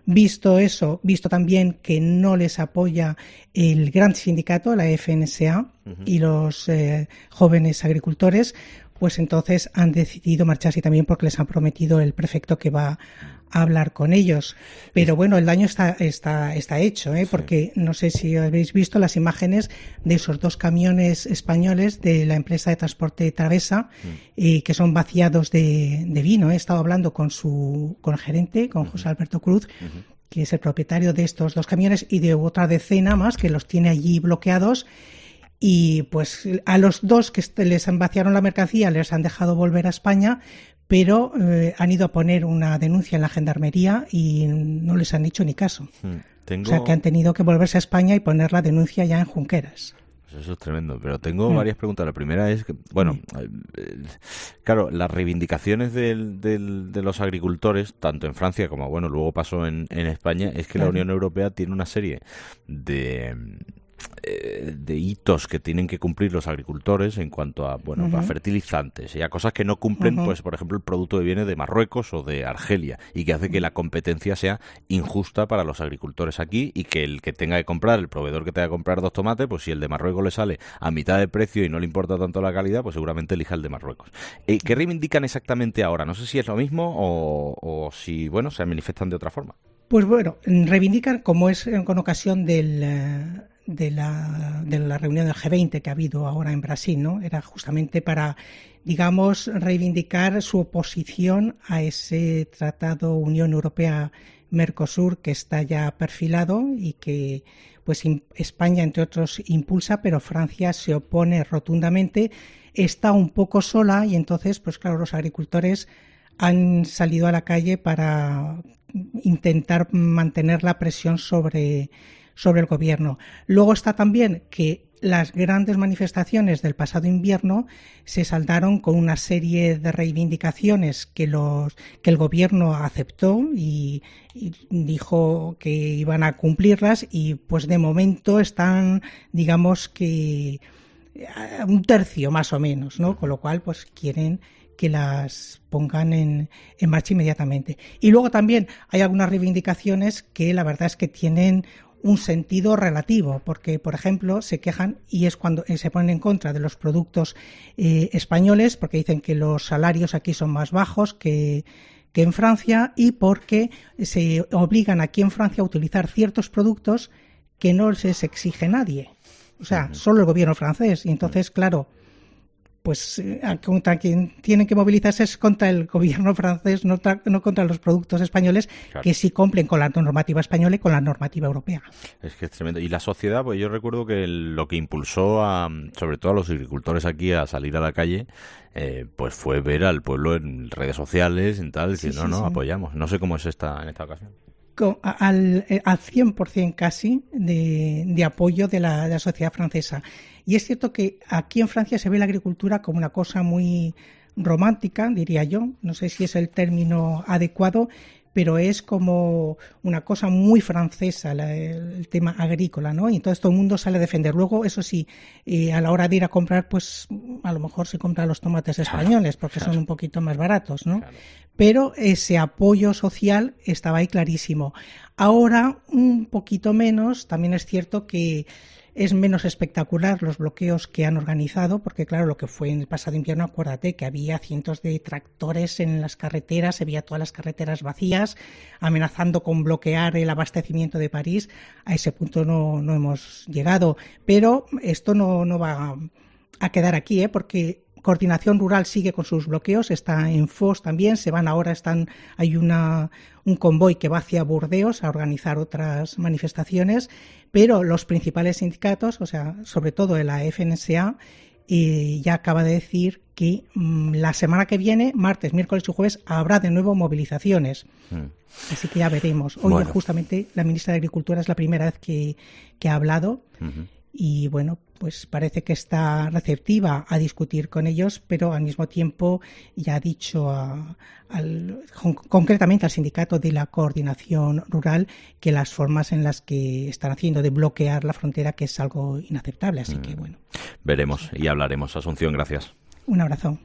Visto eso, visto también que no les apoya el gran sindicato, la F N S A, uh-huh. y los eh, jóvenes agricultores, pues entonces han decidido marcharse también porque les han prometido el prefecto que va a hablar con ellos. Pero bueno, el daño está está está hecho, ¿eh? Porque no sé si habéis visto las imágenes de esos dos camiones españoles de la empresa de transporte Travesa, mm. eh, que son vaciados de, de vino. He estado hablando con su con el gerente, con uh-huh. José Alberto Cruz, uh-huh. que es el propietario de estos dos camiones, y de otra decena más que los tiene allí bloqueados. Y pues a los dos que les han vaciaron la mercancía les han dejado volver a España, pero eh, han ido a poner una denuncia en la gendarmería y no les han hecho ni caso.
Tengo...
O sea que han tenido que volverse a España y poner la denuncia ya en Junqueras.
Pues eso es tremendo, pero tengo mm. varias preguntas. La primera es que, bueno, eh, claro, las reivindicaciones del, del, de los agricultores, tanto en Francia como, bueno, luego pasó en, en España, es que claro. la Unión Europea tiene una serie de... de hitos que tienen que cumplir los agricultores en cuanto a bueno uh-huh. a fertilizantes y a cosas que no cumplen, uh-huh. pues por ejemplo el producto que viene de Marruecos o de Argelia, y que hace que la competencia sea injusta para los agricultores aquí, y que el que tenga que comprar, el proveedor que tenga que comprar dos tomates, pues si el de Marruecos le sale a mitad de precio y no le importa tanto la calidad, pues seguramente elija el de Marruecos. Eh, ¿Qué reivindican exactamente ahora? No sé si es lo mismo o, o si bueno se manifiestan de otra forma.
Pues bueno, reivindican, como es con ocasión del de la, de la reunión del G veinte que ha habido ahora en Brasil, ¿no? Era justamente para, digamos, reivindicar su oposición a ese tratado Unión Europea-Mercosur que está ya perfilado y que pues España, entre otros, impulsa, pero Francia se opone rotundamente, está un poco sola y entonces, pues claro, los agricultores han salido a la calle para intentar mantener la presión sobre sobre el gobierno. Luego está también que las grandes manifestaciones del pasado invierno se saldaron con una serie de reivindicaciones que los que el gobierno aceptó y, y dijo que iban a cumplirlas, y pues de momento están, digamos que a un tercio más o menos, ¿no? Con lo cual pues quieren que las pongan en, en marcha inmediatamente. Y luego también hay algunas reivindicaciones que la verdad es que tienen un sentido relativo, porque, por ejemplo, se quejan, y es cuando se ponen en contra de los productos eh, españoles, porque dicen que los salarios aquí son más bajos que, que en Francia, y porque se obligan aquí en Francia a utilizar ciertos productos que no les exige nadie. O sea, uh-huh. solo el gobierno francés. Y entonces, claro, pues contra quien tienen que movilizarse es contra el gobierno francés, no, tra- no contra los productos españoles, claro. que sí cumplen con la normativa española y con la normativa europea.
Es que es tremendo. Y la sociedad, pues yo recuerdo que el, lo que impulsó a, sobre todo a los agricultores aquí a salir a la calle, eh, pues fue ver al pueblo en redes sociales, en tal, sí, decir, sí, no, no, sí. apoyamos. No sé cómo es esta en esta ocasión.
Con, al, al cien por ciento casi de, de apoyo de la, de la sociedad francesa. Y es cierto que aquí en Francia se ve la agricultura como una cosa muy romántica, diría yo, no sé si es el término adecuado, pero es como una cosa muy francesa la, el tema agrícola, ¿no? Y entonces todo el mundo sale a defender. Luego, eso sí, eh, a la hora de ir a comprar, pues a lo mejor se compran los tomates españoles porque claro. son un poquito más baratos, ¿no? Claro. Pero ese apoyo social estaba ahí clarísimo. Ahora, un poquito menos, también es cierto que es menos espectacular los bloqueos que han organizado, porque claro, lo que fue en el pasado invierno, acuérdate que había cientos de tractores en las carreteras, se veía todas las carreteras vacías, amenazando con bloquear el abastecimiento de París. A ese punto no, no hemos llegado, pero esto no, no va a quedar aquí, ¿eh? Porque Coordinación Rural sigue con sus bloqueos, está en Fos también, se van ahora, están hay una un convoy que va hacia Burdeos a organizar otras manifestaciones, pero los principales sindicatos, o sea, sobre todo de la F N S A, eh, ya acaba de decir que mmm, la semana que viene, martes, miércoles y jueves, habrá de nuevo movilizaciones. Mm. Así que ya veremos. Hoy bueno. justamente la ministra de Agricultura es la primera vez que, que ha hablado. Uh-huh. Y bueno, pues parece que está receptiva a discutir con ellos, pero al mismo tiempo ya ha dicho a, al, concretamente al sindicato de la Coordinación Rural que las formas en las que están haciendo de bloquear la frontera, que es algo inaceptable. Así mm. que bueno.
Veremos y hablaremos. Asunción, gracias.
Un abrazo.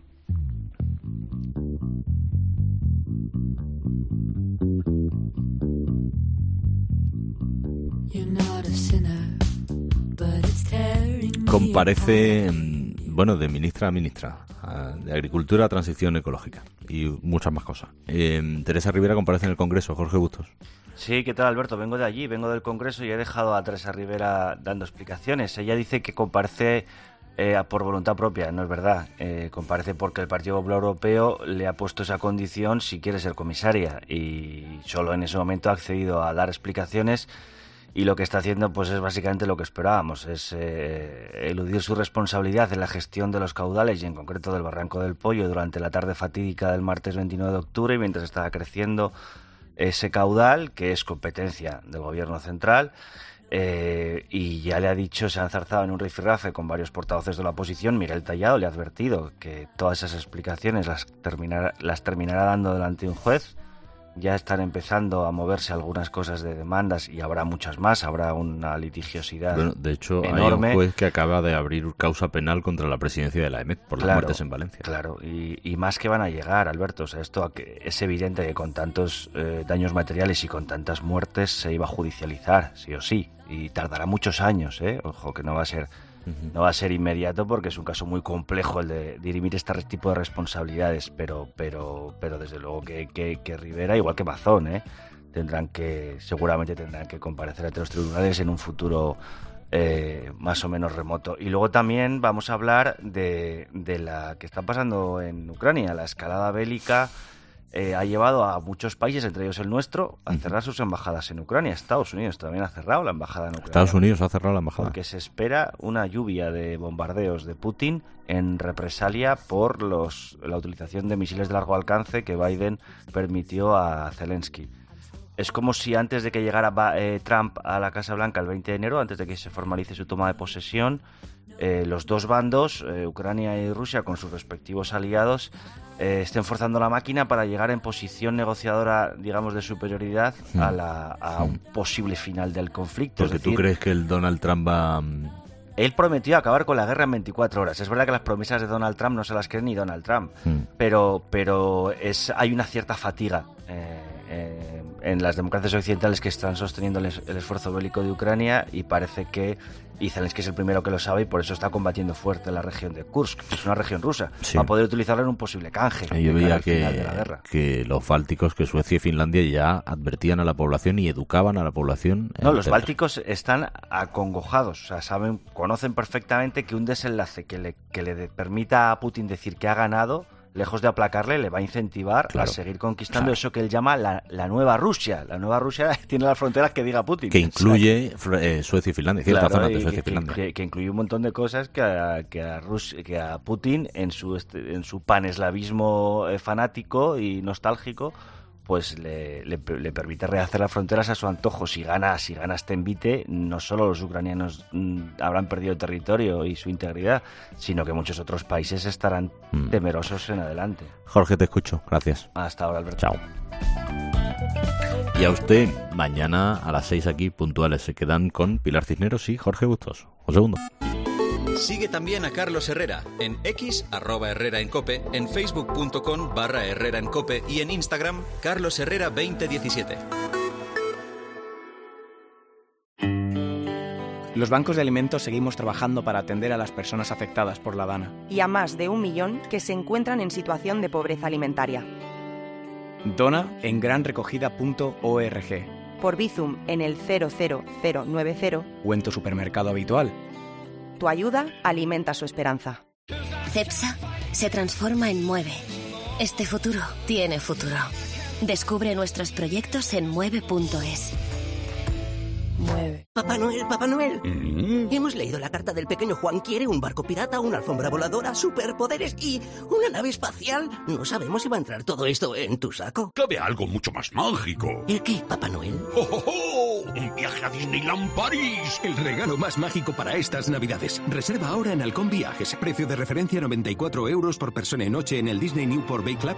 Comparece, bueno, de ministra a ministra, de Agricultura a Transición Ecológica y muchas más cosas. Eh, Teresa Rivera comparece en el Congreso. Jorge Bustos.
Sí, ¿qué tal, Alberto? Vengo de allí, vengo del Congreso y he dejado a Teresa Rivera dando explicaciones. Ella dice que comparece eh, por voluntad propia, no es verdad. Eh, comparece porque el Partido Popular Europeo le ha puesto esa condición si quiere ser comisaria y solo en ese momento ha accedido a dar explicaciones y lo que está haciendo pues es básicamente lo que esperábamos, es eh, eludir su responsabilidad en la gestión de los caudales y en concreto del Barranco del Pollo durante la tarde fatídica del martes veintinueve de octubre, y mientras estaba creciendo ese caudal, que es competencia del gobierno central, eh, y ya le ha dicho, se ha enzarzado en un rifirrafe con varios portavoces de la oposición. Miguel Tallado le ha advertido que todas esas explicaciones las terminará, las terminará dando delante de un juez. Ya están empezando a moverse algunas cosas de demandas y habrá muchas más, habrá una litigiosidad
bueno, de hecho,
enorme.
Hay un juez que acaba de abrir causa penal contra la presidencia de la E M E T por
claro,
las muertes en Valencia.
Claro, y, y más que van a llegar, Alberto. O sea, esto es evidente que con tantos eh, daños materiales y con tantas muertes se iba a judicializar, sí o sí, y tardará muchos años, ¿eh? Ojo, que no va a ser... No va a ser inmediato porque es un caso muy complejo el de dirimir este tipo de responsabilidades, pero pero pero desde luego que, que, que Rivera, igual que Mazón, ¿eh? tendrán que seguramente tendrán que comparecer ante los tribunales en un futuro eh, más o menos remoto. Y luego también vamos a hablar de, de la que está pasando en Ucrania. La escalada bélica Eh, ha llevado a muchos países, entre ellos el nuestro, a cerrar sus embajadas en Ucrania. Estados Unidos también ha cerrado la embajada en Ucrania.
Estados Unidos ha cerrado la embajada.
Porque se espera una lluvia de bombardeos de Putin en represalia por los, la utilización de misiles de largo alcance que Biden permitió a Zelensky. Es como si antes de que llegara eh, Trump a la Casa Blanca el veinte de enero, antes de que se formalice su toma de posesión, eh, los dos bandos, eh, Ucrania y Rusia, con sus respectivos aliados, eh, estén forzando la máquina para llegar en posición negociadora, digamos, de superioridad mm. a, la, a un posible final del conflicto.
Porque
es decir,
tú crees que el Donald Trump va...
Él prometió acabar con la guerra en veinticuatro horas. Es verdad que las promesas de Donald Trump no se las cree ni Donald Trump, mm. pero, pero es, hay una cierta fatiga eh, eh, en las democracias occidentales que están sosteniendo el, el esfuerzo bélico de Ucrania, y parece que y Zelensky es el primero que lo sabe y por eso está combatiendo fuerte en la región de Kursk, que es una región rusa, sí. va a poder utilizarlo en un posible canje.
Yo veía que, que los bálticos, que Suecia y Finlandia ya advertían a la población y educaban a la población.
No, los bálticos están acongojados, o sea, saben, conocen perfectamente que un desenlace que le, que le permita a Putin decir que ha ganado, lejos de aplacarle, le va a incentivar claro, a seguir conquistando claro. eso que él llama la, la nueva Rusia. La nueva Rusia tiene las fronteras que diga Putin.
Que incluye o sea, eh, Suecia y Finlandia, cierta
claro,
zona de Suecia y
que,
Finlandia.
Que, que incluye un montón de cosas que a, que a, Rus, que a Putin, en su, en su paneslavismo eh, fanático y nostálgico, pues le, le, le permite rehacer las fronteras a su antojo. Si gana, si gana este envite, no solo los ucranianos mm, habrán perdido territorio y su integridad, sino que muchos otros países estarán mm. temerosos en adelante.
Jorge, te escucho. Gracias.
Hasta ahora, Alberto.
Chao. Y a usted, mañana a las seis aquí, puntuales, se quedan con Pilar Cisneros y Jorge Bustos. Un segundo.
Sigue también a Carlos Herrera en X, arroba Herrera en Cope, en facebook.com barra Herrera en Cope y en Instagram, Carlos Herrera veinte diecisiete.
Los bancos de alimentos seguimos trabajando para atender a las personas afectadas por la DANA.
Y a más de un millón que se encuentran en situación de pobreza alimentaria.
Dona en gran recogida punto org.
Por Bizum en el cero cero cero nueve cero.
O en tu supermercado habitual.
Tu ayuda alimenta su esperanza.
CEPSA se transforma en Mueve. Este futuro tiene futuro. Descubre nuestros proyectos en mueve punto es.
Mueve. Papá Noel, Papá Noel. Mm-hmm. Hemos leído la carta del pequeño Juan. Quiere un barco pirata, una alfombra voladora, superpoderes y una nave espacial. No sabemos si va a entrar todo esto en tu saco.
Cabe algo mucho más mágico.
¿El qué, Papá Noel?
¡Oh, oh, oh! ¡Un viaje a Disneyland París!
El regalo más mágico para estas Navidades. Reserva ahora en Halcón Viajes. Precio de referencia noventa y cuatro euros por persona y noche en el Disney Newport Bay Club